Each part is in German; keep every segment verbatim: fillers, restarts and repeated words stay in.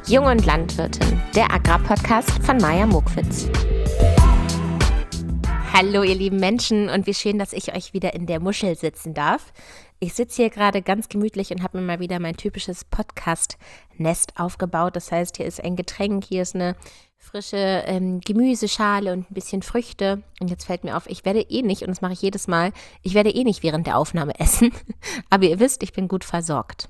Jung und Landwirtin, der Agrarpodcast von Maja Mokwitz. Hallo ihr lieben Menschen und wie schön, dass ich euch wieder in der Muschel sitzen darf. Ich sitze hier gerade ganz gemütlich und habe mir mal wieder mein typisches Podcast-Nest aufgebaut. Das heißt, hier ist ein Getränk, hier ist eine frische ähm, Gemüseschale und ein bisschen Früchte. Und jetzt fällt mir auf, ich werde eh nicht, und das mache ich jedes Mal, ich werde eh nicht während der Aufnahme essen. Aber ihr wisst, ich bin gut versorgt.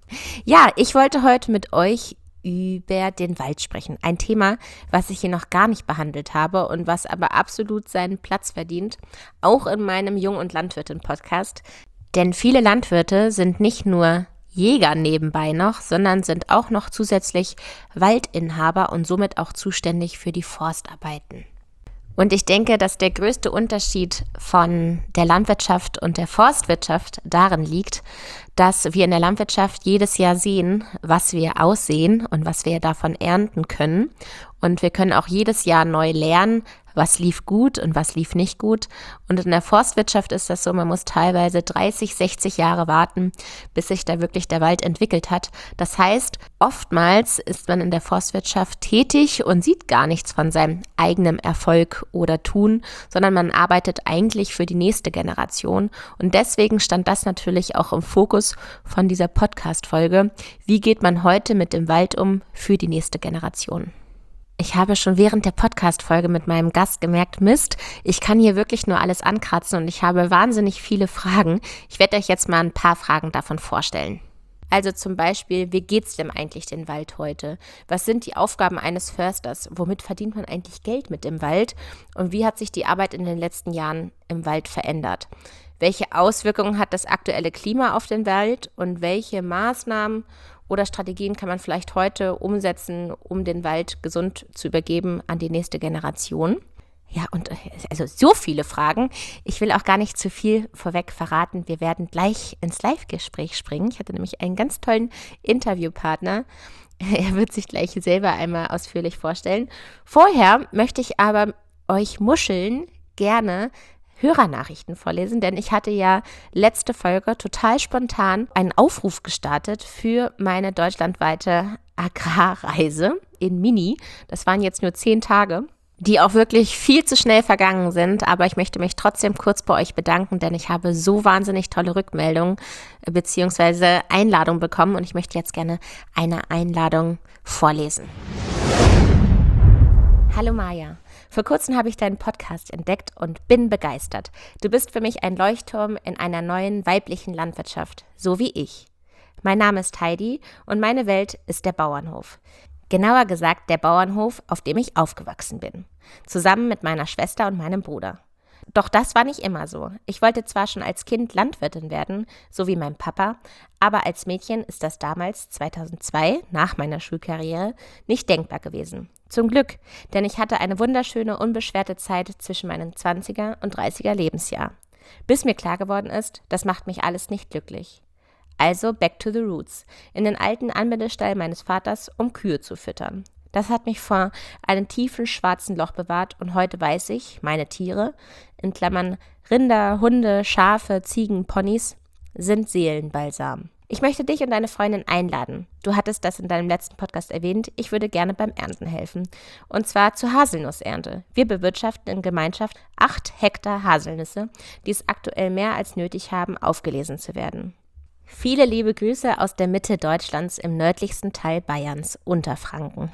Ja, ich wollte heute mit euch über den Wald sprechen. Ein Thema, was ich hier noch gar nicht behandelt habe und was aber absolut seinen Platz verdient, auch in meinem Jung- und Landwirtin-Podcast. Denn viele Landwirte sind nicht nur Jäger nebenbei noch, sondern sind auch noch zusätzlich Waldinhaber und somit auch zuständig für die Forstarbeiten. Und ich denke, dass der größte Unterschied von der Landwirtschaft und der Forstwirtschaft darin liegt, dass wir in der Landwirtschaft jedes Jahr sehen, was wir aussehen und was wir davon ernten können. Und wir können auch jedes Jahr neu lernen, was lief gut und was lief nicht gut. Und in der Forstwirtschaft ist das so, man muss teilweise dreißig, sechzig Jahre warten, bis sich da wirklich der Wald entwickelt hat. Das heißt, oftmals ist man in der Forstwirtschaft tätig und sieht gar nichts von seinem eigenen Erfolg oder Tun, sondern man arbeitet eigentlich für die nächste Generation. Und deswegen stand das natürlich auch im Fokus von dieser Podcast-Folge. Wie geht man heute mit dem Wald um für die nächste Generation? Ich habe schon während der Podcast-Folge mit meinem Gast gemerkt, Mist, ich kann hier wirklich nur alles ankratzen und ich habe wahnsinnig viele Fragen. Ich werde euch jetzt mal ein paar Fragen davon vorstellen. Also zum Beispiel, wie geht's denn eigentlich den Wald heute? Was sind die Aufgaben eines Försters? Womit verdient man eigentlich Geld mit dem Wald? Und wie hat sich die Arbeit in den letzten Jahren im Wald verändert? Welche Auswirkungen hat das aktuelle Klima auf den Wald und welche Maßnahmen oder Strategien kann man vielleicht heute umsetzen, um den Wald gesund zu übergeben an die nächste Generation? Ja, und also so viele Fragen. Ich will auch gar nicht zu viel vorweg verraten. Wir werden gleich ins Live-Gespräch springen. Ich hatte nämlich einen ganz tollen Interviewpartner. Er wird sich gleich selber einmal ausführlich vorstellen. Vorher möchte ich aber euch Muscheln gerne Hörernachrichten vorlesen, denn ich hatte ja letzte Folge total spontan einen Aufruf gestartet für meine deutschlandweite Agrarreise in Mini. Das waren jetzt nur zehn Tage, die auch wirklich viel zu schnell vergangen sind, aber ich möchte mich trotzdem kurz bei euch bedanken, denn ich habe so wahnsinnig tolle Rückmeldungen bzw. Einladungen bekommen und ich möchte jetzt gerne eine Einladung vorlesen. Hallo Maja. Vor kurzem habe ich deinen Podcast entdeckt und bin begeistert. Du bist für mich ein Leuchtturm in einer neuen weiblichen Landwirtschaft, so wie ich. Mein Name ist Heidi und meine Welt ist der Bauernhof. Genauer gesagt der Bauernhof, auf dem ich aufgewachsen bin. Zusammen mit meiner Schwester und meinem Bruder. Doch das war nicht immer so. Ich wollte zwar schon als Kind Landwirtin werden, so wie mein Papa, aber als Mädchen ist das damals, zweitausendzwei, nach meiner Schulkarriere, nicht denkbar gewesen. Zum Glück, denn ich hatte eine wunderschöne, unbeschwerte Zeit zwischen meinem zwanziger und dreißiger Lebensjahr. Bis mir klar geworden ist, das macht mich alles nicht glücklich. Also back to the roots, in den alten Anbindestall meines Vaters, um Kühe zu füttern. Das hat mich vor einem tiefen schwarzen Loch bewahrt und heute weiß ich, meine Tiere, in Klammern Rinder, Hunde, Schafe, Ziegen, Ponys, sind Seelenbalsam. Ich möchte dich und deine Freundin einladen. Du hattest das in deinem letzten Podcast erwähnt. Ich würde gerne beim Ernten helfen. Und zwar zur Haselnussernte. Wir bewirtschaften in Gemeinschaft acht Hektar Haselnüsse, die es aktuell mehr als nötig haben, aufgelesen zu werden. Viele liebe Grüße aus der Mitte Deutschlands im nördlichsten Teil Bayerns, Unterfranken.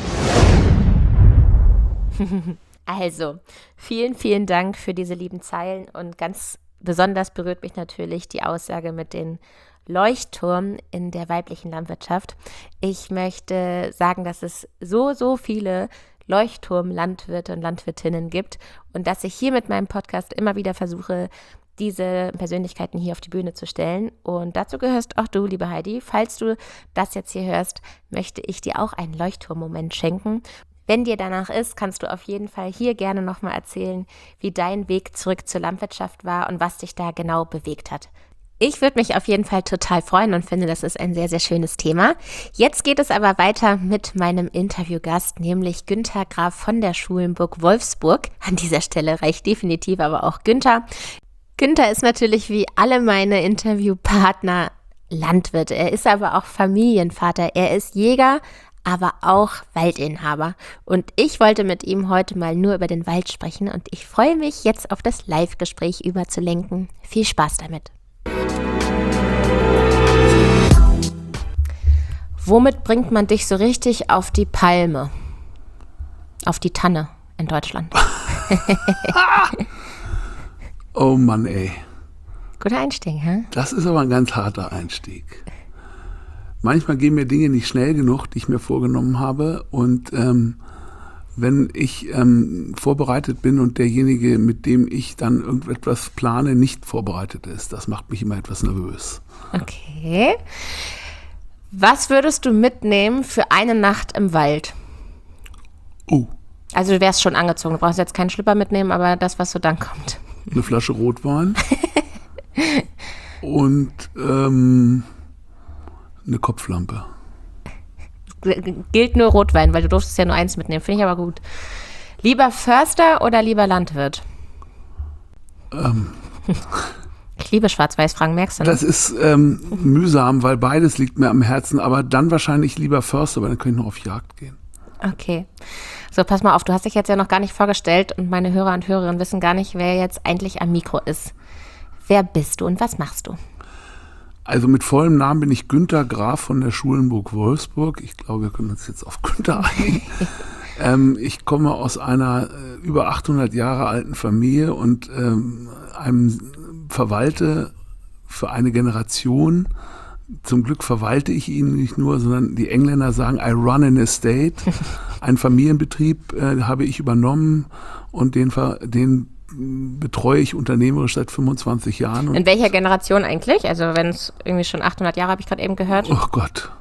Also, vielen, vielen Dank für diese lieben Zeilen und ganz besonders berührt mich natürlich die Aussage mit den Leuchtturm in der weiblichen Landwirtschaft. Ich möchte sagen, dass es so, so viele Leuchtturm-Landwirte und Landwirtinnen gibt und dass ich hier mit meinem Podcast immer wieder versuche, diese Persönlichkeiten hier auf die Bühne zu stellen. Und dazu gehörst auch du, liebe Heidi. Falls du das jetzt hier hörst, möchte ich dir auch einen Leuchtturm-Moment schenken. Wenn dir danach ist, kannst du auf jeden Fall hier gerne nochmal erzählen, wie dein Weg zurück zur Landwirtschaft war und was dich da genau bewegt hat. Ich würde mich auf jeden Fall total freuen und finde, das ist ein sehr, sehr schönes Thema. Jetzt geht es aber weiter mit meinem Interviewgast, nämlich Günther Graf von der Schulenburg Wolfsburg. An dieser Stelle reicht definitiv aber auch Günther. Günther ist natürlich wie alle meine Interviewpartner Landwirt. Er ist aber auch Familienvater. Er ist Jäger, aber auch Waldinhaber. Und ich wollte mit ihm heute mal nur über den Wald sprechen und ich freue mich, jetzt auf das Live-Gespräch überzulenken. Viel Spaß damit. Womit bringt man dich so richtig auf die Palme? Auf die Tanne in Deutschland. Oh Mann, ey. Guter Einstieg, hä? Das ist aber ein ganz harter Einstieg. Manchmal gehen mir Dinge nicht schnell genug, die ich mir vorgenommen habe. Und ähm, wenn ich ähm, vorbereitet bin und derjenige, mit dem ich dann irgendetwas plane, nicht vorbereitet ist, das macht mich immer etwas nervös. Okay. Was würdest du mitnehmen für eine Nacht im Wald? Oh. Also du wärst schon angezogen, du brauchst jetzt keinen Schlipper mitnehmen, aber das, was so dann kommt. Eine Flasche Rotwein und ähm, eine Kopflampe. Gilt nur Rotwein, weil du durftest ja nur eins mitnehmen, finde ich aber gut. Lieber Förster oder lieber Landwirt? Ähm. Ich liebe Schwarz-Weiß-Fragen, merkst du, ne? Das ist ähm, mühsam, weil beides liegt mir am Herzen, aber dann wahrscheinlich lieber Förster, weil dann kann ich noch auf Jagd gehen. Okay. So, pass mal auf, du hast dich jetzt ja noch gar nicht vorgestellt und meine Hörer und Hörerinnen wissen gar nicht, wer jetzt eigentlich am Mikro ist. Wer bist du und was machst du? Also mit vollem Namen bin ich Günter Graf von der Schulenburg-Wolfsburg. Ich glaube, wir können uns jetzt auf Günter einigen. ähm, ich komme aus einer äh, über achthundert Jahre alten Familie und ähm, einem verwalte für eine Generation. Zum Glück verwalte ich ihn nicht nur, sondern die Engländer sagen, I run an estate. Einen Familienbetrieb äh, habe ich übernommen und den, den betreue ich unternehmerisch seit fünfundzwanzig Jahren. Und in welcher Generation eigentlich? Also wenn es irgendwie schon achthundert Jahre, habe ich gerade eben gehört. Oh Gott.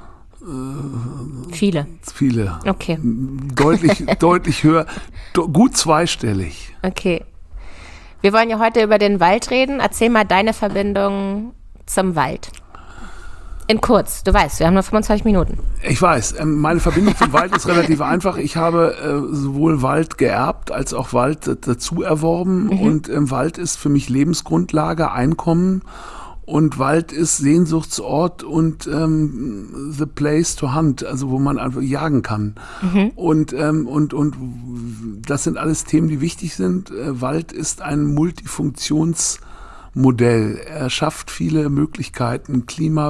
Äh, viele. Viele. Okay. Deutlich, deutlich höher. Do, gut zweistellig. Okay. Wir wollen ja heute über den Wald reden. Erzähl mal deine Verbindung zum Wald. In kurz, du weißt, wir haben nur fünfundzwanzig Minuten. Ich weiß, meine Verbindung zum Wald ist relativ einfach. Ich habe äh, sowohl Wald geerbt als auch Wald dazu erworben. Mhm. Und ähm, Wald ist für mich Lebensgrundlage, Einkommen. Und Wald ist Sehnsuchtsort und ähm, the place to hunt, also wo man einfach jagen kann. Mhm. Und, ähm, und, und das sind alles Themen, die wichtig sind. Äh, Wald ist ein Multifunktions- Modell. Er schafft viele Möglichkeiten, Klima,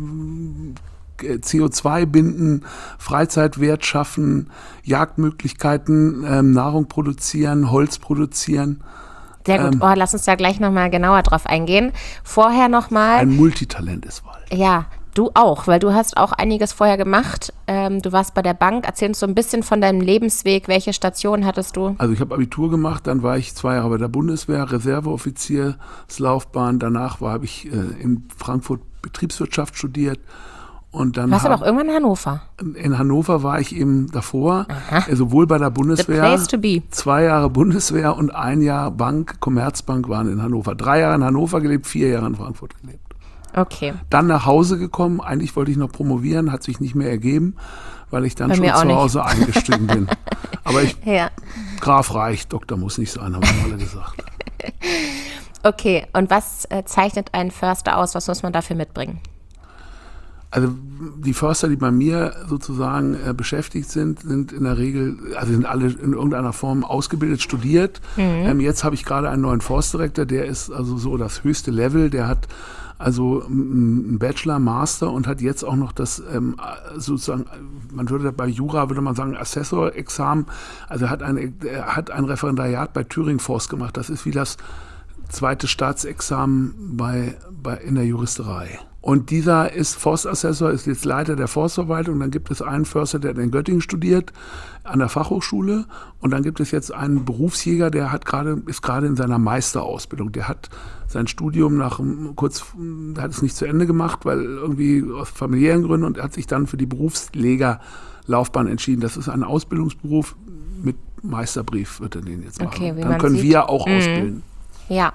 C O zwei binden, Freizeitwert schaffen, Jagdmöglichkeiten, ähm, Nahrung produzieren, Holz produzieren. Sehr gut. Ähm, oh, lass uns da gleich nochmal genauer drauf eingehen. Vorher nochmal. Ein Multitalent ist Wald. Ja, du auch, weil du hast auch einiges vorher gemacht. Ähm, du warst bei der Bank. Erzähl uns so ein bisschen von deinem Lebensweg. Welche Station hattest du? Also ich habe Abitur gemacht, dann war ich zwei Jahre bei der Bundeswehr, Reserveoffizierslaufbahn. Danach habe ich äh, in Frankfurt Betriebswirtschaft studiert. Und dann du warst aber auch irgendwann in Hannover. In Hannover war ich eben davor, äh, sowohl bei der Bundeswehr, the place to be. zwei Jahre Bundeswehr und ein Jahr Bank, Commerzbank waren in Hannover. Drei Jahre in Hannover gelebt, vier Jahre in Frankfurt gelebt. Okay. Dann nach Hause gekommen, eigentlich wollte ich noch promovieren, hat sich nicht mehr ergeben, weil ich dann Bei schon mir auch zu nicht. Hause eingestiegen bin. Aber ich, ja. Graf reicht, Doktor muss nicht sein, haben wir alle gesagt. Okay, und was äh, zeichnet einen Förster aus? Was muss man dafür mitbringen? Also die Förster, die bei mir sozusagen äh, beschäftigt sind, sind in der Regel, also sind alle in irgendeiner Form ausgebildet, studiert. Mhm. Ähm, jetzt habe ich gerade einen neuen Forstdirektor, der ist also so das höchste Level, der hat also einen Bachelor, Master und hat jetzt auch noch das ähm, sozusagen, man würde bei Jura würde man sagen Assessor-Examen, also er hat, eine, er hat ein Referendariat bei Thüringen Forst gemacht. Das ist wie das zweite Staatsexamen bei, bei, in der Juristerei. Und dieser ist Forstassessor, ist jetzt Leiter der Forstverwaltung. Dann gibt es einen Förster, der in Göttingen studiert, an der Fachhochschule. Und dann gibt es jetzt einen Berufsjäger, der hat gerade, ist gerade in seiner Meisterausbildung. Der hat sein Studium nach kurz, der hat es nicht zu Ende gemacht, weil irgendwie aus familiären Gründen, und er hat sich dann für die Berufslegerlaufbahn entschieden. Das ist ein Ausbildungsberuf mit Meisterbrief, wird er den jetzt machen. Okay, wie dann man können sieht. wir auch Mhm. ausbilden. Ja.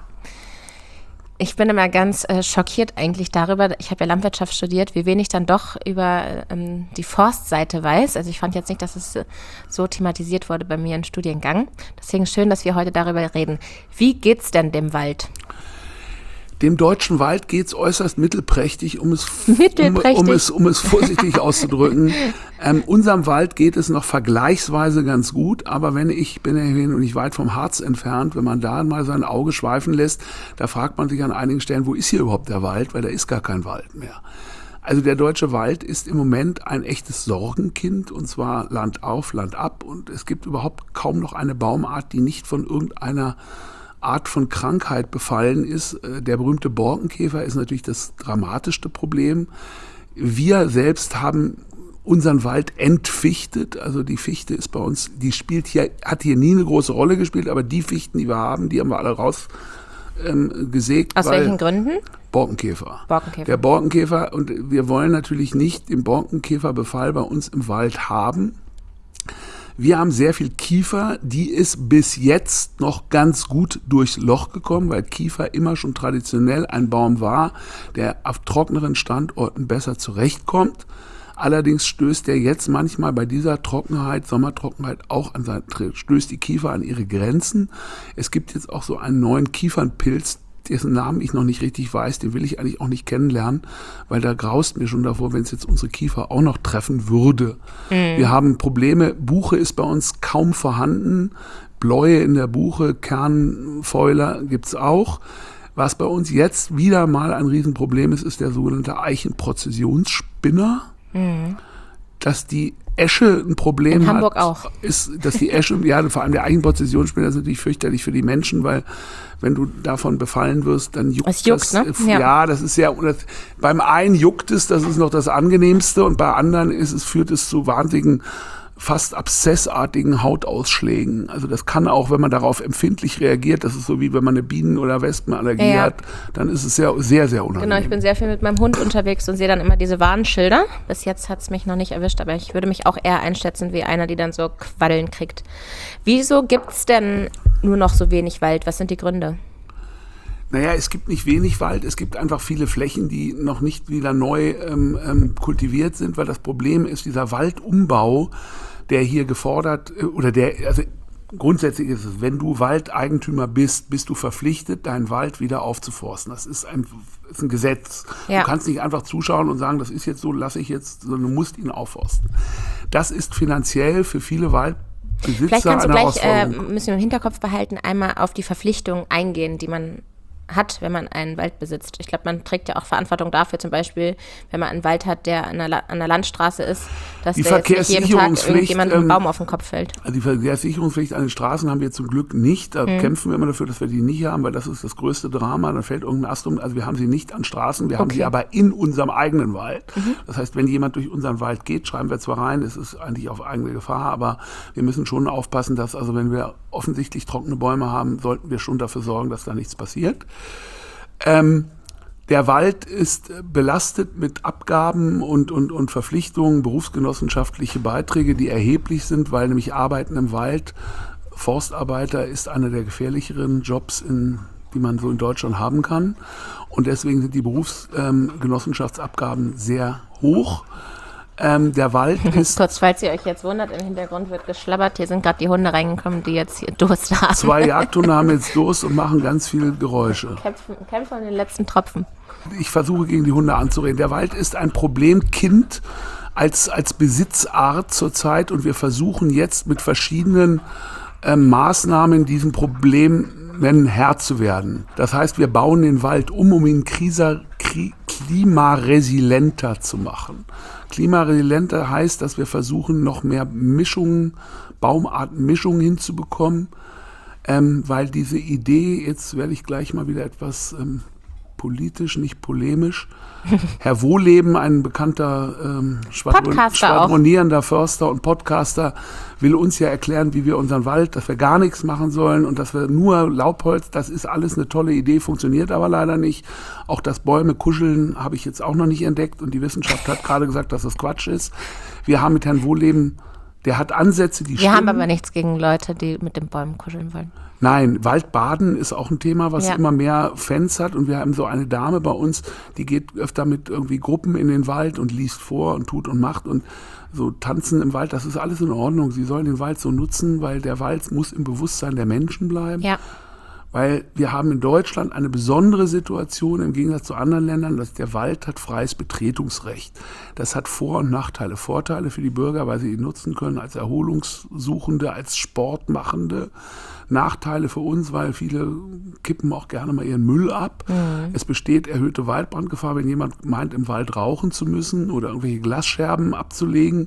Ich bin immer ganz äh, schockiert eigentlich darüber, ich habe ja Landwirtschaft studiert, wie wenig dann doch über ähm, die Forstseite weiß. Also ich fand jetzt nicht, dass es äh, so thematisiert wurde bei mir im Studiengang. Deswegen schön, dass wir heute darüber reden. Wie geht's denn dem Wald? Dem deutschen Wald geht es äußerst mittelprächtig, um es, mittelprächtig. Um, um es, um es vorsichtig auszudrücken. Ähm, unserem Wald geht es noch vergleichsweise ganz gut, aber wenn ich, bin ja hier nicht weit vom Harz entfernt, wenn man da mal sein Auge schweifen lässt, da fragt man sich an einigen Stellen, wo ist hier überhaupt der Wald, weil da ist gar kein Wald mehr. Also der deutsche Wald ist im Moment ein echtes Sorgenkind, und zwar Land auf, Land ab, und es gibt überhaupt kaum noch eine Baumart, die nicht von irgendeiner Art von Krankheit befallen ist. Der berühmte Borkenkäfer ist natürlich das dramatischste Problem. Wir selbst haben unseren Wald entfichtet. Also die Fichte ist bei uns, die spielt hier, hat hier nie eine große Rolle gespielt, aber die Fichten, die wir haben, die haben wir alle raus ähm, gesägt. Aus welchen Gründen? Borkenkäfer. Borkenkäfer. Der Borkenkäfer, und wir wollen natürlich nicht den Borkenkäferbefall bei uns im Wald haben. Wir haben sehr viel Kiefer, die ist bis jetzt noch ganz gut durchs Loch gekommen, weil Kiefer immer schon traditionell ein Baum war, der auf trockneren Standorten besser zurechtkommt. Allerdings stößt er jetzt manchmal bei dieser Trockenheit, Sommertrockenheit, auch an seine, stößt die Kiefer an ihre Grenzen. Es gibt jetzt auch so einen neuen Kiefernpilz, dessen Namen ich noch nicht richtig weiß, den will ich eigentlich auch nicht kennenlernen, weil da graust mir schon davor, wenn es jetzt unsere Kiefer auch noch treffen würde. Mhm. Wir haben Probleme, Buche ist bei uns kaum vorhanden, Bläue in der Buche, Kernfäuler gibt's auch. Was bei uns jetzt wieder mal ein Riesenproblem ist, ist der sogenannte Eichenprozessionsspinner. Mhm. Dass die Esche ein Problem in hat, Hamburg auch. Ist, dass die Esche, ja, vor allem der Eichenprozessionsspinner ist natürlich fürchterlich für die Menschen, weil wenn du davon befallen wirst, dann juckt es. Juckt, das. Ne? Ja. ja, das ist sehr, das, beim einen juckt es, das ist noch das Angenehmste, und bei anderen ist es, führt es zu wahnsinnigen, fast abszessartigen Hautausschlägen. Also das kann auch, wenn man darauf empfindlich reagiert, das ist so wie wenn man eine Bienen- oder Wespenallergie ja. hat, dann ist es sehr, sehr, sehr unangenehm. Genau, ich bin sehr viel mit meinem Hund unterwegs und sehe dann immer diese Warnschilder. Bis jetzt hat es mich noch nicht erwischt, aber ich würde mich auch eher einschätzen wie einer, die dann so Quaddeln kriegt. Wieso gibt es denn nur noch so wenig Wald? Was sind die Gründe? Naja, es gibt nicht wenig Wald, es gibt einfach viele Flächen, die noch nicht wieder neu ähm, ähm, kultiviert sind, weil das Problem ist, dieser Waldumbau, der hier gefordert, oder der, also grundsätzlich ist es, wenn du Waldeigentümer bist, bist du verpflichtet, deinen Wald wieder aufzuforsten. Das ist ein, ist ein Gesetz. Ja. Du kannst nicht einfach zuschauen und sagen, das ist jetzt so, lasse ich jetzt, sondern du musst ihn aufforsten. Das ist finanziell für viele Waldbesitzer Vielleicht kannst du eine gleich, äh, Herausforderung. müssen wir im Hinterkopf behalten, einmal auf die Verpflichtungen eingehen, die man hat, wenn man einen Wald besitzt. Ich glaube, man trägt ja auch Verantwortung dafür, zum Beispiel, wenn man einen Wald hat, der an der, La- an der Landstraße ist, dass die der jetzt nicht jeden Tag irgendjemandem ähm, einen Baum auf den Kopf fällt. Also die Verkehrssicherungspflicht an den Straßen haben wir zum Glück nicht. Da mhm. kämpfen wir immer dafür, dass wir die nicht haben, weil das ist das größte Drama. Da fällt irgendein Ast um. Also wir haben sie nicht an Straßen, wir okay. haben sie aber in unserem eigenen Wald. Mhm. Das heißt, wenn jemand durch unseren Wald geht, schreiben wir zwar rein, es ist eigentlich auf eigene Gefahr, aber wir müssen schon aufpassen, dass, also wenn wir offensichtlich trockene Bäume haben, sollten wir schon dafür sorgen, dass da nichts passiert. Ähm, der Wald ist belastet mit Abgaben und, und, und Verpflichtungen, berufsgenossenschaftliche Beiträge, die erheblich sind, weil nämlich Arbeiten im Wald, Forstarbeiter ist einer der gefährlicheren Jobs, in, die man so in Deutschland haben kann. Und deswegen sind die Berufsgenossenschaftsabgaben ähm, sehr hoch. Ähm, der Wald ist... Kurz, falls ihr euch jetzt wundert, im Hintergrund wird geschlabbert. Hier sind gerade die Hunde reingekommen, die jetzt hier Durst haben. Zwei Jagdhunde haben jetzt Durst und machen ganz viele Geräusche. Kämpfen, kämpfen an den letzten Tropfen. Ich versuche, gegen die Hunde anzureden. Der Wald ist ein Problemkind als, als Besitzart zurzeit, und wir versuchen jetzt mit verschiedenen äh, Maßnahmen diesem Problem Herr zu werden. Das heißt, wir bauen den Wald um, um ihn krisa, kri, klimaresilienter zu machen. Klimaresilienter heißt, dass wir versuchen, noch mehr Mischungen, Baumartenmischungen hinzubekommen, ähm, weil diese Idee, jetzt werde ich gleich mal wieder etwas ähm, politisch, nicht polemisch. Herr Wohleben, ein bekannter ähm, Schwadron- schwadronierender Förster und Podcaster, will uns ja erklären, wie wir unseren Wald, dass wir gar nichts machen sollen und dass wir nur Laubholz, das ist alles eine tolle Idee, funktioniert aber leider nicht. Auch das Bäume kuscheln habe ich jetzt auch noch nicht entdeckt, und die Wissenschaft hat gerade gesagt, dass das Quatsch ist. Wir haben mit Herrn Wohleben, der hat Ansätze, die Wir stimmen. haben aber nichts gegen Leute, die mit den Bäumen kuscheln wollen. Nein, Waldbaden ist auch ein Thema, was ja. immer mehr Fans hat, und wir haben so eine Dame bei uns, die geht öfter mit irgendwie Gruppen in den Wald und liest vor und tut und macht und so tanzen im Wald, das ist alles in Ordnung. Sie sollen den Wald so nutzen, weil der Wald muss im Bewusstsein der Menschen bleiben. Ja. Weil wir haben in Deutschland eine besondere Situation im Gegensatz zu anderen Ländern, dass der Wald hat freies Betretungsrecht. Das hat Vor- und Nachteile. Vorteile für die Bürger, weil sie ihn nutzen können als Erholungssuchende, als Sportmachende. Nachteile für uns, weil viele kippen auch gerne mal ihren Müll ab. Mhm. Es besteht erhöhte Waldbrandgefahr, wenn jemand meint, im Wald rauchen zu müssen oder irgendwelche Glasscherben abzulegen.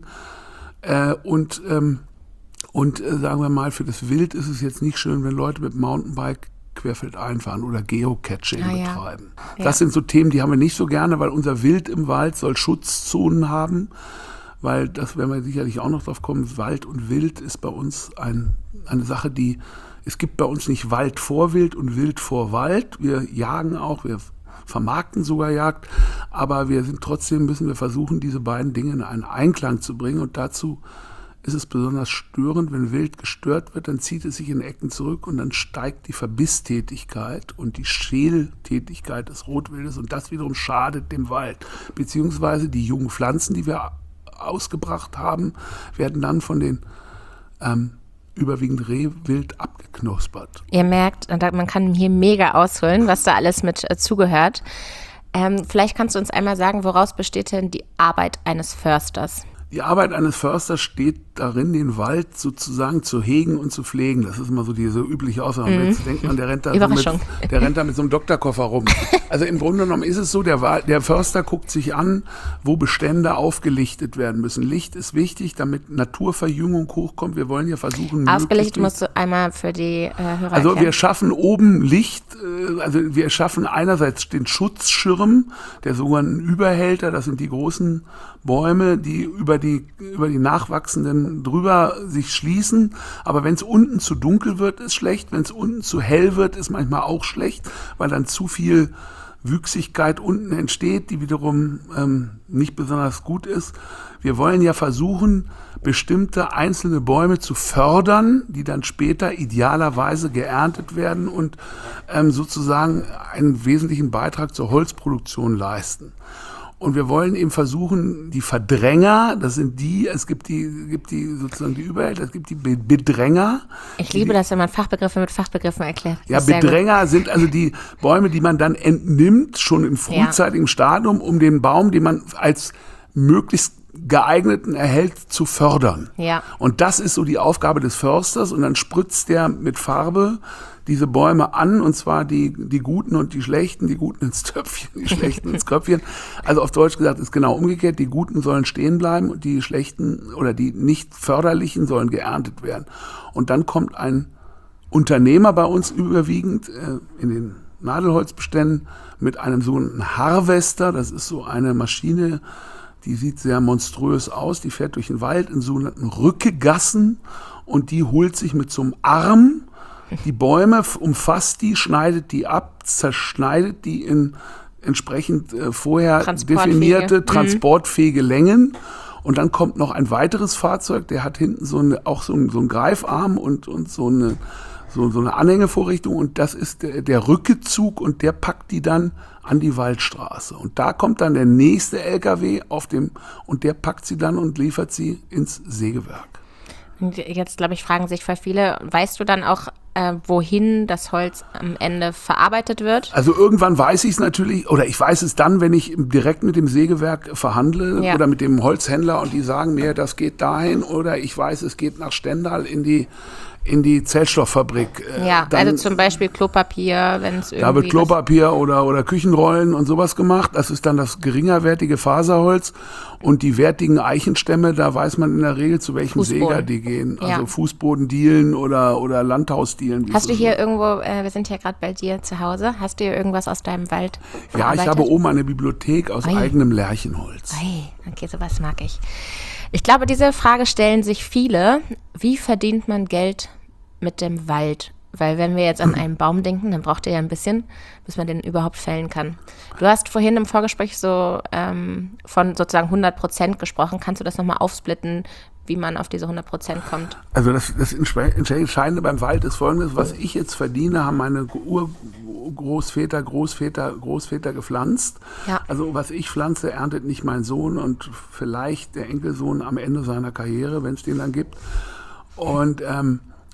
Äh, und ähm, und äh, sagen wir mal, für das Wild ist es jetzt nicht schön, wenn Leute mit dem Mountainbike querfeldein fahren oder Geocaching ah, betreiben. Ja. Das ja. sind so Themen, die haben wir nicht so gerne, weil unser Wild im Wald soll Schutzzonen haben, weil das werden wir sicherlich auch noch drauf kommen. Wald und Wild ist bei uns ein, eine Sache, die, es gibt bei uns nicht Wald vor Wild und Wild vor Wald. Wir jagen auch, wir vermarkten sogar Jagd, aber wir sind trotzdem, müssen wir versuchen, diese beiden Dinge in einen Einklang zu bringen und dazu ist es besonders störend, wenn Wild gestört wird, dann zieht es sich in Ecken zurück und dann steigt die Verbisstätigkeit und die Schältätigkeit des Rotwildes und das wiederum schadet dem Wald. Beziehungsweise die jungen Pflanzen, die wir ausgebracht haben, werden dann von den ähm, überwiegend Rehwild abgeknuspert. Ihr merkt, man kann hier mega ausholen, was da alles mit äh, zugehört. Ähm, vielleicht kannst du uns einmal sagen, woraus besteht denn die Arbeit eines Försters? Die Arbeit eines Försters steht darin, den Wald sozusagen zu hegen und zu pflegen. Das ist immer so diese übliche Aussage. Mhm. Jetzt denkt man, der rennt, da so mit, der rennt da mit so einem Doktorkoffer rum. Also im Grunde genommen ist es so, der, der Förster guckt sich an, wo Bestände aufgelichtet werden müssen. Licht ist wichtig, damit Naturverjüngung hochkommt. Wir wollen ja versuchen... Aufgelichtet musst du einmal für die äh, Hörer Also erklären. Wir schaffen oben Licht, äh, also wir schaffen einerseits den Schutzschirm, der sogenannten Überhälter, das sind die großen Bäume, die über die, über die nachwachsenden drüber sich schließen. Aber wenn es unten zu dunkel wird, ist schlecht. Wenn es unten zu hell wird, ist manchmal auch schlecht, weil dann zu viel Wüchsigkeit unten entsteht, die wiederum ähm, nicht besonders gut ist. Wir wollen ja versuchen, bestimmte einzelne Bäume zu fördern, die dann später idealerweise geerntet werden und ähm, sozusagen einen wesentlichen Beitrag zur Holzproduktion leisten. Und wir wollen eben versuchen, die Verdränger, das sind die, es gibt die, gibt die sozusagen die Überhälter, es gibt die Bedränger. Ich liebe das, wenn man Fachbegriffe mit Fachbegriffen erklärt. Ja, Bedränger sind also die Bäume, die man dann entnimmt, schon in frühzeitigem ja. Stadium, um den Baum, den man als möglichst geeigneten erhält, zu fördern. Ja. Und das ist so die Aufgabe des Försters und dann spritzt der mit Farbe diese Bäume an, und zwar die, die Guten und die Schlechten, die Guten ins Töpfchen, die Schlechten ins Köpfchen. Also auf Deutsch gesagt ist genau umgekehrt, die Guten sollen stehen bleiben und die Schlechten oder die nicht Förderlichen sollen geerntet werden. Und dann kommt ein Unternehmer bei uns überwiegend äh, in den Nadelholzbeständen mit einem sogenannten Harvester, das ist so eine Maschine, die sieht sehr monströs aus, die fährt durch den Wald in sogenannten Rückegassen und die holt sich mit so einem Arm die Bäume, umfasst die, schneidet die ab, zerschneidet die in entsprechend äh, vorher definierte, transportfähige mhm. Längen. Und dann kommt noch ein weiteres Fahrzeug, der hat hinten so eine, auch so einen, so einen Greifarm und, und so, eine, so, so eine Anhängevorrichtung. Und das ist der, der Rückezug und der packt die dann an die Waldstraße. Und da kommt dann der nächste L K W auf dem, und der packt sie dann und liefert sie ins Sägewerk. Und jetzt, glaube ich, fragen sich voll viele, weißt du dann auch, äh, wohin das Holz am Ende verarbeitet wird? Also irgendwann weiß ich es natürlich, oder ich weiß es dann, wenn ich direkt mit dem Sägewerk verhandle ja. oder mit dem Holzhändler und die sagen mir, das geht dahin, oder ich weiß, es geht nach Stendal in die in die Zellstofffabrik. Ja, dann, also zum Beispiel Klopapier, wenn es irgendwie... Da wird Klopapier oder, oder Küchenrollen und sowas gemacht. Das ist dann das geringerwertige Faserholz. Und die wertigen Eichenstämme, da weiß man in der Regel, zu welchem Fußboden. Säger die gehen. Also ja. Fußbodendielen oder, oder Landhausdielen. Hast du hier so. irgendwo, äh, wir sind ja gerade bei dir zu Hause, hast du hier irgendwas aus deinem Wald verarbeitet? Ja, ich habe oben eine Bibliothek aus Ei. eigenem Lärchenholz. Ei. Okay, sowas mag ich. Ich glaube, diese Frage stellen sich viele. Wie verdient man Geld mit dem Wald? Weil wenn wir jetzt an einen Baum denken, dann braucht er ja ein bisschen, bis man den überhaupt fällen kann. Du hast vorhin im Vorgespräch so ähm, von sozusagen hundert Prozent gesprochen. Kannst du das nochmal aufsplitten, wie man auf diese hundert Prozent kommt? Also das, das Entscheidende beim Wald ist Folgendes: Was ich jetzt verdiene, haben meine Urgroßväter, Großväter, Großväter gepflanzt. Ja. Also was ich pflanze, erntet nicht mein Sohn und vielleicht der Enkelsohn am Ende seiner Karriere, wenn es den dann gibt. Und ähm,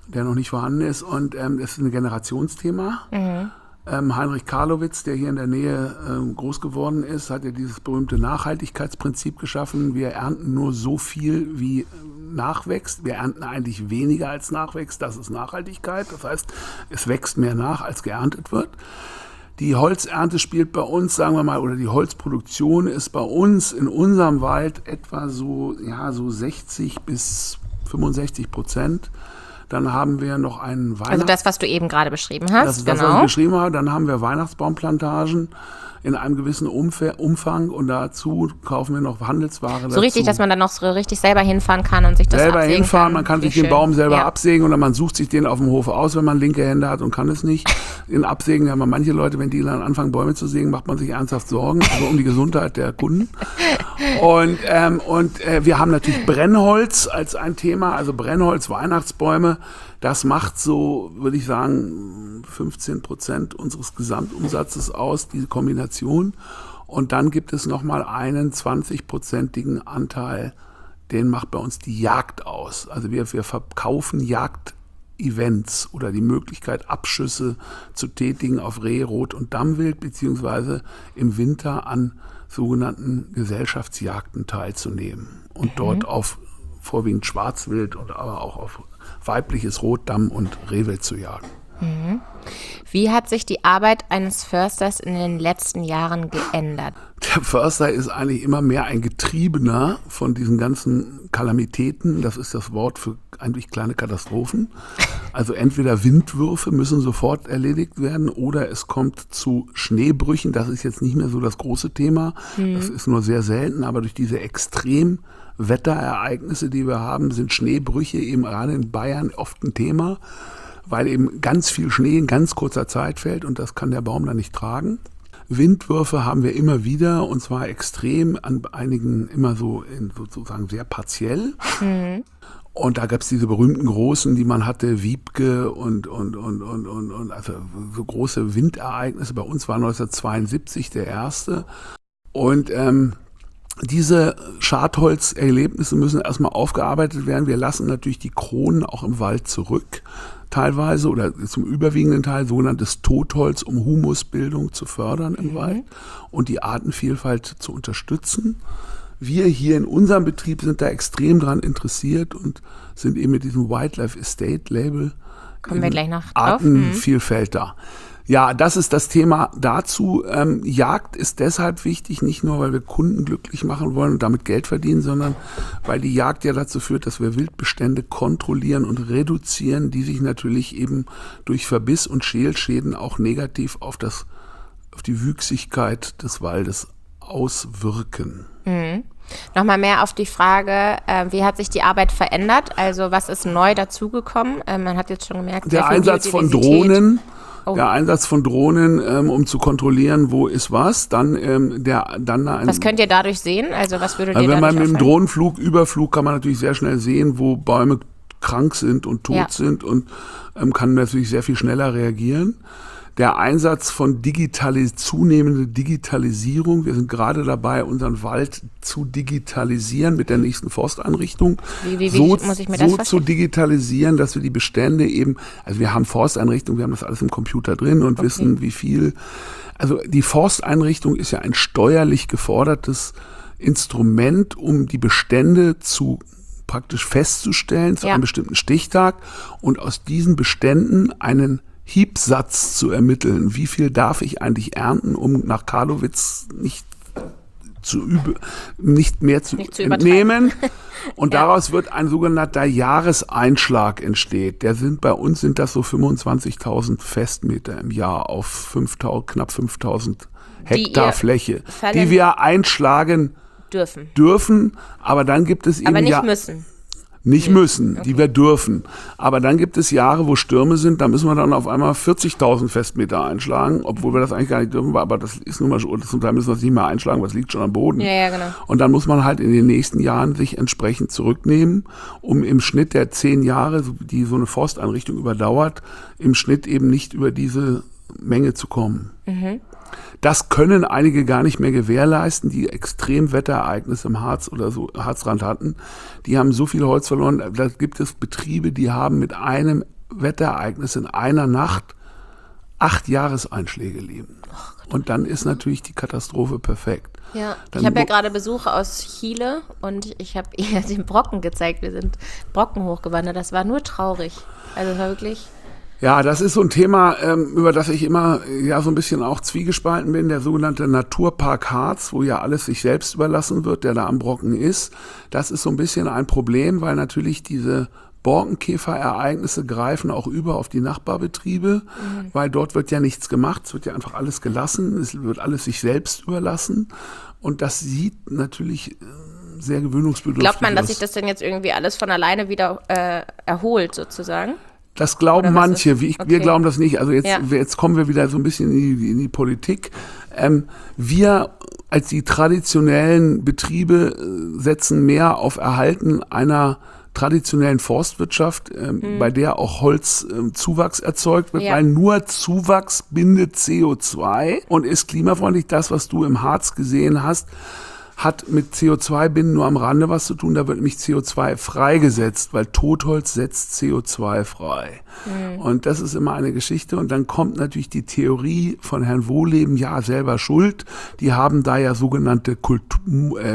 der noch nicht vorhanden ist. Und ähm, das ist ein Generationsthema. Mhm. Ähm, Heinrich Karlowitz, der hier in der Nähe ähm, groß geworden ist, hat ja dieses berühmte Nachhaltigkeitsprinzip geschaffen. Wir ernten nur so viel, wie nachwächst. Wir ernten eigentlich weniger als nachwächst. Das ist Nachhaltigkeit. Das heißt, es wächst mehr nach, als geerntet wird. Die Holzernte spielt bei uns, sagen wir mal, oder die Holzproduktion ist bei uns in unserem Wald etwa so, ja, so sechzig bis fünfundsechzig Prozent. Dann haben wir noch einen Weihnachts... Also das, was du eben gerade beschrieben hast, das ist genau. Das, was ich beschrieben habe. Dann haben wir Weihnachtsbaumplantagen in einem gewissen Umf- Umfang und dazu kaufen wir noch Handelsware. So dazu. Richtig, dass man dann noch so richtig selber hinfahren kann und sich das selber absägen hinfahren, kann. man kann Wie sich schön. den Baum selber ja. absägen oder man sucht sich den auf dem Hof aus, wenn man linke Hände hat und kann es nicht. In Absägen haben wir manche Leute, wenn die dann anfangen, Bäume zu sägen, macht man sich ernsthaft Sorgen, also um die Gesundheit der Kunden. Und, ähm, und äh, wir haben natürlich Brennholz als ein Thema, also Brennholz, Weihnachtsbäume. Das macht so, würde ich sagen, fünfzehn Prozent unseres Gesamtumsatzes aus, diese Kombination. Und dann gibt es nochmal einen zwanzig-prozentigen Anteil, den macht bei uns die Jagd aus. Also wir, wir verkaufen Jagdevents oder die Möglichkeit, Abschüsse zu tätigen auf Reh, Rot- und Dammwild, beziehungsweise im Winter an sogenannten Gesellschaftsjagden teilzunehmen. Und mhm. dort auf vorwiegend Schwarzwild oder aber auch auf weibliches Rot-, Damm- und Rehwild zu jagen. Mhm. Wie hat sich die Arbeit eines Försters in den letzten Jahren geändert? Der Förster ist eigentlich immer mehr ein Getriebener von diesen ganzen Kalamitäten. Das ist das Wort für eigentlich kleine Katastrophen. Also entweder Windwürfe müssen sofort erledigt werden oder es kommt zu Schneebrüchen. Das ist jetzt nicht mehr so das große Thema. Mhm. Das ist nur sehr selten, aber durch diese Extremwetterereignisse, die wir haben, sind Schneebrüche eben gerade in Bayern oft ein Thema, weil eben ganz viel Schnee in ganz kurzer Zeit fällt und das kann der Baum dann nicht tragen. Windwürfe haben wir immer wieder und zwar extrem, an einigen immer so in, sozusagen sehr partiell. Mhm. Und da gab es diese berühmten großen, die man hatte, Wiebke und, und, und, und, und, und also so große Windereignisse. Bei uns war neunzehnhundertzweiundsiebzig der erste. Und ähm, diese Schadholzerlebnisse müssen erstmal aufgearbeitet werden. Wir lassen natürlich die Kronen auch im Wald zurück, teilweise oder zum überwiegenden Teil sogenanntes Totholz, um Humusbildung zu fördern im mhm. Wald und die Artenvielfalt zu unterstützen. Wir hier in unserem Betrieb sind da extrem dran interessiert und sind eben mit diesem Wildlife Estate Label Kommen wir gleich noch Artenvielfalt da. Ja, das ist das Thema dazu. Ähm, Jagd ist deshalb wichtig, nicht nur, weil wir Kunden glücklich machen wollen und damit Geld verdienen, sondern weil die Jagd ja dazu führt, dass wir Wildbestände kontrollieren und reduzieren, die sich natürlich eben durch Verbiss und Schälschäden auch negativ auf das, auf die Wüchsigkeit des Waldes auswirken. Mhm. Nochmal mehr auf die Frage, äh, wie hat sich die Arbeit verändert? Also was ist neu dazugekommen? Äh, man hat jetzt schon gemerkt, der Einsatz von Drohnen. Oh. Der Einsatz von Drohnen, ähm, um zu kontrollieren, wo ist was, dann ähm, der dann ein, was könnt ihr dadurch sehen? Also was würdet also ihr wenn man mit auffallen? dem Drohnenflug, Überflug, kann man natürlich sehr schnell sehen, wo Bäume krank sind und tot ja. sind und ähm, kann natürlich sehr viel schneller reagieren. Der Einsatz von digitalis- zunehmende Digitalisierung. Wir sind gerade dabei, unseren Wald zu digitalisieren mit der nächsten Forsteinrichtung. Wie, wie, wie so muss ich mir so das zu digitalisieren, dass wir die Bestände eben, also wir haben Forsteinrichtungen, wir haben das alles im Computer drin und okay. wissen, wie viel. Also die Forsteinrichtung ist ja ein steuerlich gefordertes Instrument, um die Bestände zu praktisch festzustellen zu ja. einem bestimmten Stichtag und aus diesen Beständen einen Hiebsatz zu ermitteln. Wie viel darf ich eigentlich ernten, um nach Karlowitz nicht zu übe, nicht mehr zu, nicht zu entnehmen? Und ja. daraus wird ein sogenannter Jahreseinschlag entsteht. Der sind bei uns sind das so fünfundzwanzigtausend Festmeter im Jahr auf fünftausend, knapp fünftausend Hektar die Fläche, die wir einschlagen dürfen. dürfen. Aber dann gibt es eben aber nicht ja, müssen. Nicht müssen, okay. die wir dürfen. Aber dann gibt es Jahre, wo Stürme sind, da müssen wir dann auf einmal vierzigtausend Festmeter einschlagen, obwohl wir das eigentlich gar nicht dürfen, aber das ist nun mal schon, zum Teil müssen wir das nicht mehr einschlagen, weil es liegt schon am Boden. Ja, ja, genau. Und dann muss man halt in den nächsten Jahren sich entsprechend zurücknehmen, um im Schnitt der zehn Jahre, die so eine Forsteinrichtung überdauert, im Schnitt eben nicht über diese Menge zu kommen. Mhm. Das können einige gar nicht mehr gewährleisten, die Extremwetterereignisse im Harz oder so Harzrand hatten. Die haben so viel Holz verloren. Da gibt es Betriebe, die haben mit einem Wetterereignis in einer Nacht acht Jahreseinschläge leben. Und dann ist natürlich die Katastrophe perfekt. Ja, dann ich habe ja gerade Besuch aus Chile und ich habe ihr den Brocken gezeigt. Wir sind Brocken hochgewandert. Das war nur traurig. Also war wirklich... Ja, das ist so ein Thema, ähm, über das ich immer ja so ein bisschen auch zwiegespalten bin, der sogenannte Naturpark Harz, wo ja alles sich selbst überlassen wird, der da am Brocken ist. Das ist so ein bisschen ein Problem, weil natürlich diese Borkenkäferereignisse greifen auch über auf die Nachbarbetriebe, mhm. weil dort wird ja nichts gemacht, es wird ja einfach alles gelassen, es wird alles sich selbst überlassen und das sieht natürlich sehr gewöhnungsbedürftig aus. Glaubt man, dass sich das denn jetzt irgendwie alles von alleine wieder äh, erholt sozusagen? Das glauben manche, wie ich, okay. Wir glauben das nicht. Also jetzt, ja. jetzt kommen wir wieder so ein bisschen in die, in die Politik. Ähm, wir als die traditionellen Betriebe setzen mehr auf Erhalten einer traditionellen Forstwirtschaft, ähm, mhm. bei der auch Holzzuwachs ähm, erzeugt wird, ja. weil nur Zuwachs bindet C O zwei und ist klimafreundlich. Das, was du im Harz gesehen hast, hat mit C O zwei Binden nur am Rande was zu tun. Da wird nämlich C O zwei freigesetzt, weil Totholz setzt C O zwei frei. Mhm. Und das ist immer eine Geschichte. Und dann kommt natürlich die Theorie von Herrn Wohleben, ja, selber schuld. Die haben da ja sogenannte Kultur, äh,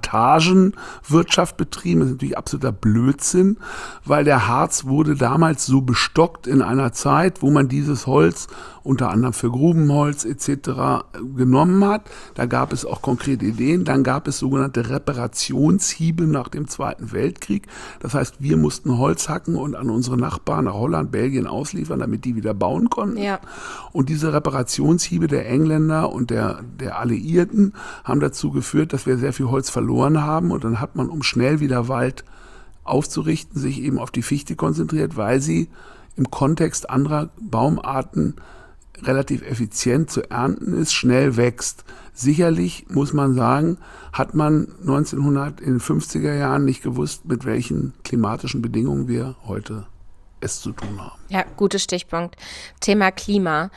Plantagenwirtschaft betrieben. Das ist natürlich absoluter Blödsinn, weil der Harz wurde damals so bestockt in einer Zeit, wo man dieses Holz unter anderem für Grubenholz et cetera genommen hat. Da gab es auch konkrete Ideen. Dann gab es sogenannte Reparationshiebe nach dem Zweiten Weltkrieg. Das heißt, wir mussten Holz hacken und an unsere Nachbarn nach Holland, Belgien ausliefern, damit die wieder bauen konnten. Ja. Und diese Reparationshiebe der Engländer und der, der Alliierten haben dazu geführt, dass wir sehr viel Holz verloren haben. Und dann hat man, um schnell wieder Wald aufzurichten, sich eben auf die Fichte konzentriert, weil sie im Kontext anderer Baumarten relativ effizient zu ernten ist, schnell wächst. Sicherlich, muss man sagen, hat man neunzehnhundertfünfziger Jahren nicht gewusst, mit welchen klimatischen Bedingungen wir heute es zu tun haben. Ja, guter Stichpunkt. Thema Klima.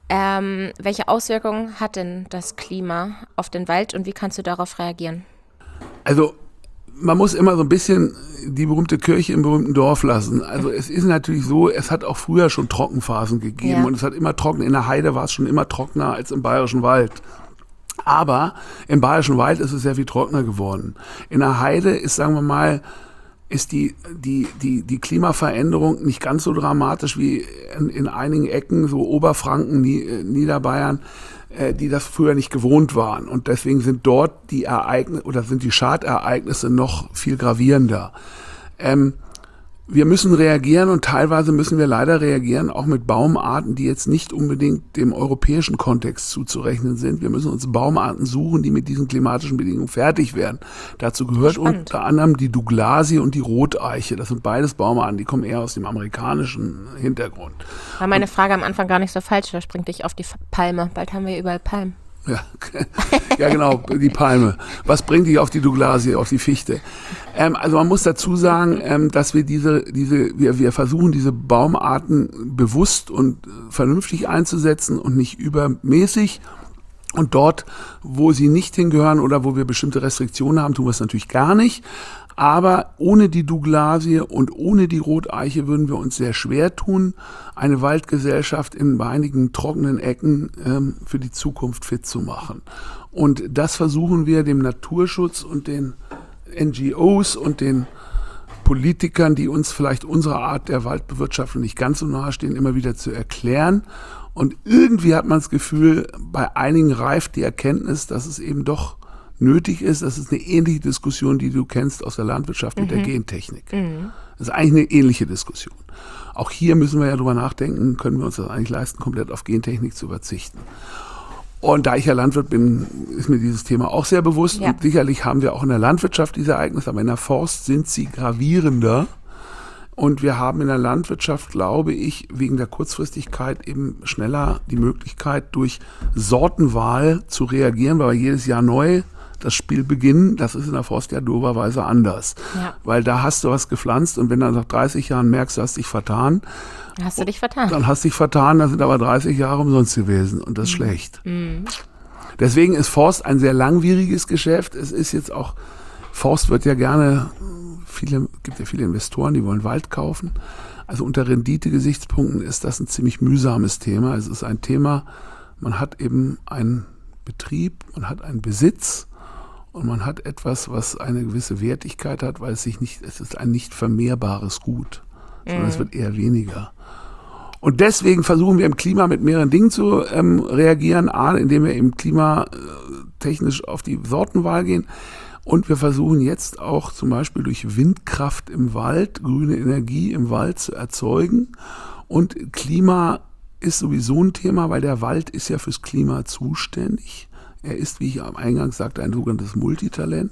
Ähm, welche Auswirkungen hat denn das Klima auf den Wald und wie kannst du darauf reagieren? Also man muss immer so ein bisschen die berühmte Kirche im berühmten Dorf lassen. Also es ist natürlich so, es hat auch früher schon Trockenphasen gegeben, ja. und es hat immer trocken. In der Heide war es schon immer trockener als im Bayerischen Wald. Aber im Bayerischen Wald ist es sehr viel trockener geworden. In der Heide ist, sagen wir mal, ist die, die, die, die Klimaveränderung nicht ganz so dramatisch wie in, in einigen Ecken, so Oberfranken, Niederbayern, die das früher nicht gewohnt waren. Und deswegen sind dort die Ereignisse oder sind die Schadereignisse noch viel gravierender. Ähm, wir müssen reagieren und teilweise müssen wir leider reagieren, auch mit Baumarten, die jetzt nicht unbedingt dem europäischen Kontext zuzurechnen sind. Wir müssen uns Baumarten suchen, die mit diesen klimatischen Bedingungen fertig werden. Dazu gehört Spannend. unter anderem die Douglasie und die Roteiche. Das sind beides Baumarten, die kommen eher aus dem amerikanischen Hintergrund. War meine Frage am Anfang gar nicht so falsch, da springt dich auf die Palme. Bald haben wir überall Palmen. Ja, ja, genau, die Palme. Was bringt dich auf die Douglasie, auf die Fichte? Ähm, also man muss dazu sagen, ähm, dass wir diese, diese, wir, wir versuchen, diese Baumarten bewusst und vernünftig einzusetzen und nicht übermäßig. Und dort, wo sie nicht hingehören oder wo wir bestimmte Restriktionen haben, tun wir es natürlich gar nicht. Aber ohne die Douglasie und ohne die Roteiche würden wir uns sehr schwer tun, eine Waldgesellschaft in einigen trockenen Ecken ähm, für die Zukunft fit zu machen. Und das versuchen wir dem Naturschutz und den N G Os und den Politikern, die uns vielleicht unsere Art der Waldbewirtschaftung nicht ganz so nahe stehen, immer wieder zu erklären. Und irgendwie hat man das Gefühl, bei einigen reift die Erkenntnis, dass es eben doch nötig ist. Das ist eine ähnliche Diskussion, die du kennst aus der Landwirtschaft mit mhm. der Gentechnik. Mhm. Das ist eigentlich eine ähnliche Diskussion. Auch hier müssen wir ja drüber nachdenken, können wir uns das eigentlich leisten, komplett auf Gentechnik zu verzichten. Und da ich ja Landwirt bin, ist mir dieses Thema auch sehr bewusst. Ja. Und sicherlich haben wir auch in der Landwirtschaft diese Ereignisse, aber in der Forst sind sie gravierender. Und wir haben in der Landwirtschaft, glaube ich, wegen der Kurzfristigkeit eben schneller die Möglichkeit, durch Sortenwahl zu reagieren, weil wir jedes Jahr neu das Spiel beginnen. Das ist in der Forst ja doberweise anders. Ja. Weil da hast du was gepflanzt und wenn du nach dreißig Jahren merkst, du hast dich vertan. Hast du dich vertan. Dann hast du dich vertan, dann sind aber dreißig Jahre umsonst gewesen und das ist mhm. schlecht. Mhm. Deswegen ist Forst ein sehr langwieriges Geschäft. Es ist jetzt auch, Forst wird ja gerne, viele, gibt ja viele Investoren, die wollen Wald kaufen. Also unter Rendite-Gesichtspunkten ist das ein ziemlich mühsames Thema. Es ist ein Thema, man hat eben einen Betrieb, man hat einen Besitz und man hat etwas, was eine gewisse Wertigkeit hat, weil es sich nicht, es ist ein nicht vermehrbares Gut, sondern mhm. es wird eher weniger. Und deswegen versuchen wir im Klima mit mehreren Dingen zu ähm, reagieren. A, indem wir eben klimatechnisch auf die Sortenwahl gehen. Und wir versuchen jetzt auch zum Beispiel durch Windkraft im Wald, grüne Energie im Wald zu erzeugen. Und Klima ist sowieso ein Thema, weil der Wald ist ja fürs Klima zuständig. Er ist, wie ich am Eingang sagte, ein sogenanntes Multitalent.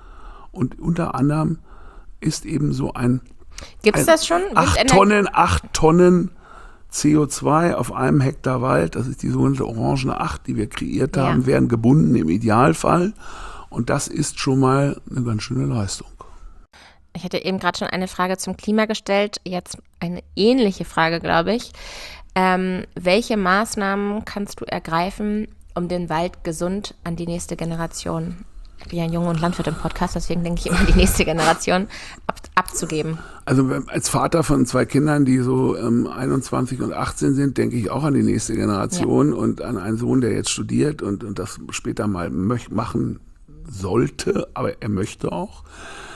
Und unter anderem ist eben so ein... Gibt es das schon? Acht Tonnen, acht Tonnen C O zwei auf einem Hektar Wald, das ist die sogenannte Orangene acht, die wir kreiert haben, ja. werden gebunden im Idealfall. Und das ist schon mal eine ganz schöne Leistung. Ich hatte eben gerade schon eine Frage zum Klima gestellt, jetzt eine ähnliche Frage, glaube ich. Ähm, welche Maßnahmen kannst du ergreifen, um den Wald gesund an die nächste Generation, ich bin ja ein Junge und Landwirt im Podcast, deswegen denke ich immer an die nächste Generation, ab, abzugeben? Also als Vater von zwei Kindern, die so ähm, einundzwanzig und achtzehn sind, denke ich auch an die nächste Generation ja. und an einen Sohn, der jetzt studiert und, und das später mal möch- machen sollte, aber er möchte auch.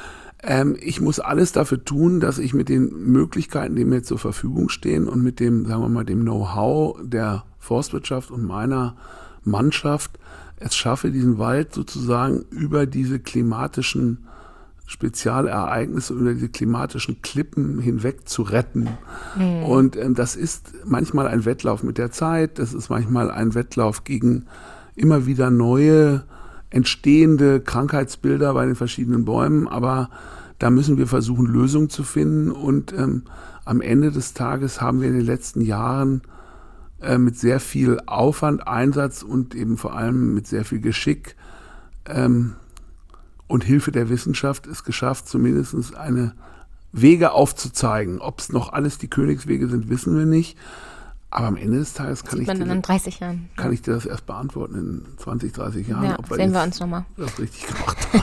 Ähm, ich muss alles dafür tun, dass ich mit den Möglichkeiten, die mir zur Verfügung stehen und mit dem, sagen wir mal, dem Know-how der Forstwirtschaft und meiner Mannschaft es schaffe, diesen Wald sozusagen über diese klimatischen Spezialereignisse, über diese klimatischen Klippen hinweg zu retten. Mhm. Und ähm, das ist manchmal ein Wettlauf mit der Zeit, das ist manchmal ein Wettlauf gegen immer wieder neue, entstehende Krankheitsbilder bei den verschiedenen Bäumen, aber da müssen wir versuchen, Lösungen zu finden und ähm, am Ende des Tages haben wir in den letzten Jahren äh, mit sehr viel Aufwand, Einsatz und eben vor allem mit sehr viel Geschick ähm, und Hilfe der Wissenschaft es geschafft, zumindest eine Wege aufzuzeigen. Ob es noch alles die Königswege sind, wissen wir nicht. Aber am Ende des Tages kann, ich dir, in dreißig Jahren. kann ich dir das erst beantworten in zwanzig, dreißig Jahren. Ja, ob sehen wir uns nochmal. Das richtig gemacht haben.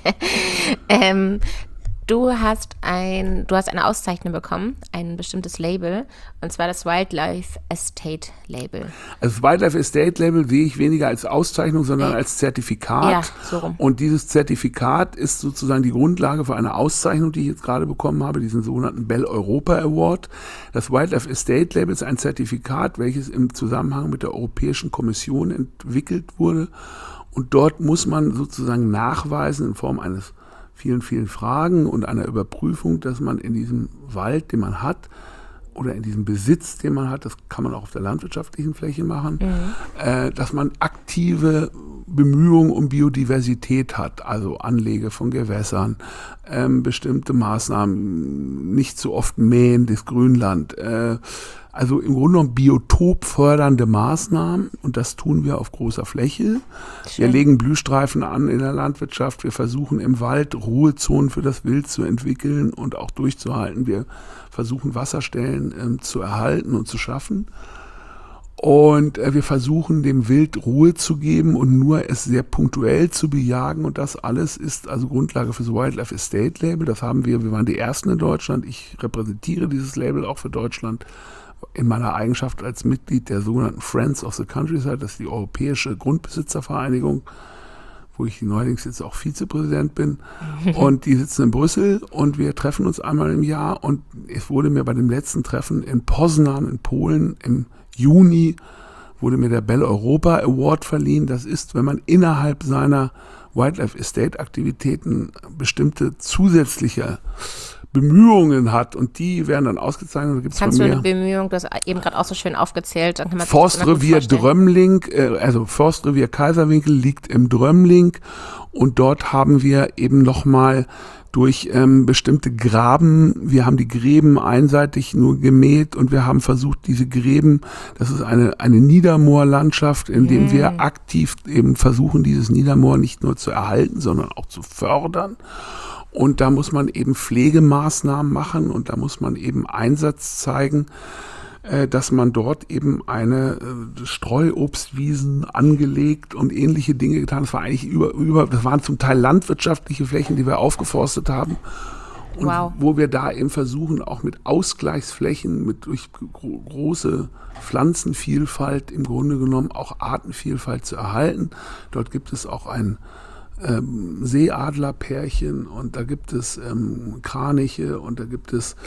ähm, du hast ein, du hast eine Auszeichnung bekommen, ein bestimmtes Label, und zwar das Wildlife Estate Label. Also das Wildlife Estate Label sehe ich weniger als Auszeichnung, sondern äh, als Zertifikat. Ja, so rum. Und dieses Zertifikat ist sozusagen die Grundlage für eine Auszeichnung, die ich jetzt gerade bekommen habe, diesen sogenannten Bell Europa Award. Das Wildlife Estate Label ist ein Zertifikat, welches im Zusammenhang mit der Europäischen Kommission entwickelt wurde. Und dort muss man sozusagen nachweisen in Form eines vielen, vielen Fragen und einer Überprüfung, dass man in diesem Wald, den man hat, oder in diesem Besitz, den man hat, das kann man auch auf der landwirtschaftlichen Fläche machen, mhm. äh, dass man aktive Bemühungen um Biodiversität hat, also Anlege von Gewässern, ähm, bestimmte Maßnahmen, nicht zu oft mähen, das Grünland, äh, also im Grunde genommen biotopfördernde Maßnahmen und das tun wir auf großer Fläche. Schön. Wir legen Blühstreifen an in der Landwirtschaft, wir versuchen im Wald Ruhezonen für das Wild zu entwickeln und auch durchzuhalten. Wir versuchen Wasserstellen äh, zu erhalten und zu schaffen. Und äh, wir versuchen dem Wild Ruhe zu geben und nur es sehr punktuell zu bejagen. Und das alles ist also Grundlage für das Wildlife Estate Label. Das haben wir, wir waren die Ersten in Deutschland. Ich repräsentiere dieses Label auch für Deutschland in meiner Eigenschaft als Mitglied der sogenannten Friends of the Countryside. Das ist die Europäische Grundbesitzervereinigung, wo ich neuerdings jetzt auch Vizepräsident bin. Und die sitzen in Brüssel und wir treffen uns einmal im Jahr. Und es wurde mir bei dem letzten Treffen in Poznan in Polen im Juni wurde mir der Bell Europa Award verliehen. Das ist, wenn man innerhalb seiner Wildlife Estate Aktivitäten bestimmte zusätzliche Bemühungen hat und die werden dann ausgezeichnet. Da gibt's Kannst bei du mir eine Bemühung, du hast eben gerade auch so schön aufgezählt, dann kann man Forstrevier Drömling, äh, also Forstrevier Kaiserwinkel liegt im Drömling Und dort haben wir eben nochmal durch ähm, bestimmte Graben, wir haben die Gräben einseitig nur gemäht und wir haben versucht, diese Gräben, das ist eine, eine Niedermoorlandschaft, in dem mm. wir aktiv eben versuchen, dieses Niedermoor nicht nur zu erhalten, sondern auch zu fördern. Und da muss man eben Pflegemaßnahmen machen und da muss man eben Einsatz zeigen, dass man dort eben eine äh, Streuobstwiesen angelegt und ähnliche Dinge getan. Das war eigentlich über, über, das waren zum Teil landwirtschaftliche Flächen, die wir aufgeforstet haben. Und wow. wo wir da eben versuchen, auch mit Ausgleichsflächen, mit durch gro- große Pflanzenvielfalt im Grunde genommen auch Artenvielfalt zu erhalten. Dort gibt es auch ein ähm, Seeadlerpärchen und da gibt es ähm, Kraniche und da gibt es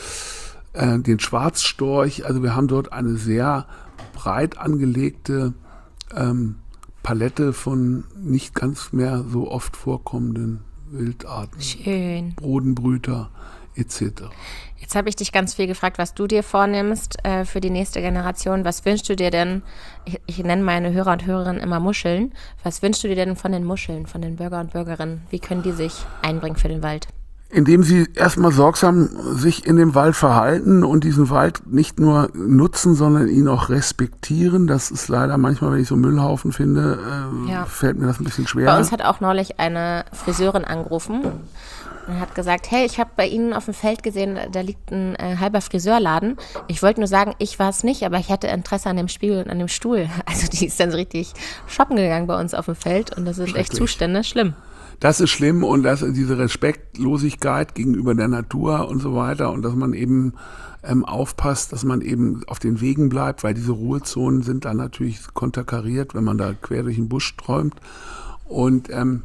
den Schwarzstorch. Also wir haben dort eine sehr breit angelegte ähm, Palette von nicht ganz mehr so oft vorkommenden Wildarten. Schön. Bodenbrüter et cetera. Jetzt habe ich dich ganz viel gefragt, was du dir vornimmst äh, für die nächste Generation. Was wünschst du dir denn, ich, ich nenne meine Hörer und Hörerinnen immer Muscheln, was wünschst du dir denn von den Muscheln, von den Bürger und Bürgerinnen? Wie können die sich einbringen für den Wald? Indem sie erstmal sorgsam sich in dem Wald verhalten und diesen Wald nicht nur nutzen, sondern ihn auch respektieren. Das ist leider manchmal, wenn ich so Müllhaufen finde, äh, ja. fällt mir das ein bisschen schwer. Bei uns hat auch neulich eine Friseurin angerufen und hat gesagt, hey, ich habe bei Ihnen auf dem Feld gesehen, da liegt ein äh, halber Friseurladen. Ich wollte nur sagen, ich war es nicht, aber ich hatte Interesse an dem Spiegel und an dem Stuhl. Also die ist dann so richtig shoppen gegangen bei uns auf dem Feld und das sind echt Zustände, schlimm. Das ist schlimm und das, diese Respektlosigkeit gegenüber der Natur und so weiter und dass man eben ähm, aufpasst, dass man eben auf den Wegen bleibt, weil diese Ruhezonen sind dann natürlich konterkariert, wenn man da quer durch den Busch träumt. Und ähm,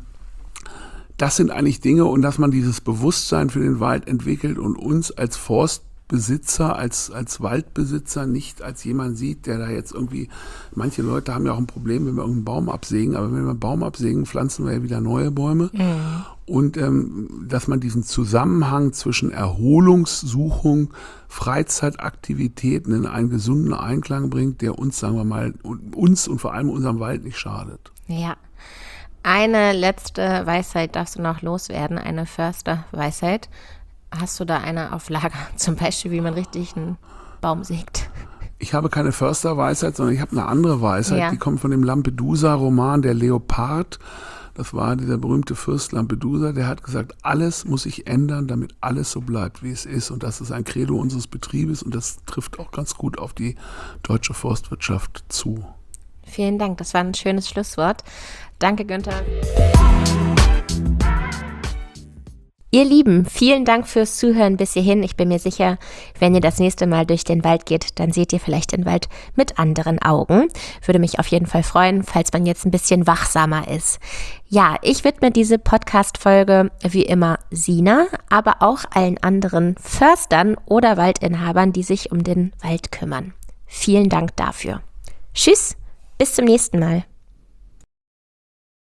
das sind eigentlich Dinge und dass man dieses Bewusstsein für den Wald entwickelt und uns als Forstbesitzer, als, als Waldbesitzer nicht als jemand sieht, der da jetzt irgendwie, manche Leute haben ja auch ein Problem, wenn wir irgendeinen Baum absägen, aber wenn wir einen Baum absägen, pflanzen wir ja wieder neue Bäume. Mhm. Und ähm, dass man diesen Zusammenhang zwischen Erholungssuchung, Freizeitaktivitäten in einen gesunden Einklang bringt, der uns, sagen wir mal, uns und vor allem unserem Wald nicht schadet. Ja. Eine letzte Weisheit darfst du noch loswerden, eine Försterweisheit. Hast du da eine auf Lager? Zum Beispiel, wie man richtig einen Baum sägt? Ich habe keine Försterweisheit, sondern ich habe eine andere Weisheit. Ja. Die kommt von dem Lampedusa-Roman, der Leopard. Das war dieser berühmte Fürst Lampedusa. Der hat gesagt, alles muss sich ändern, damit alles so bleibt, wie es ist. Und das ist ein Credo unseres Betriebes. Und das trifft auch ganz gut auf die deutsche Forstwirtschaft zu. Vielen Dank, das war ein schönes Schlusswort. Danke, Günther. Ihr Lieben, vielen Dank fürs Zuhören bis hierhin. Ich bin mir sicher, wenn ihr das nächste Mal durch den Wald geht, dann seht ihr vielleicht den Wald mit anderen Augen. Würde mich auf jeden Fall freuen, falls man jetzt ein bisschen wachsamer ist. Ja, ich widme diese Podcast-Folge wie immer Sina, aber auch allen anderen Förstern oder Waldinhabern, die sich um den Wald kümmern. Vielen Dank dafür. Tschüss, bis zum nächsten Mal.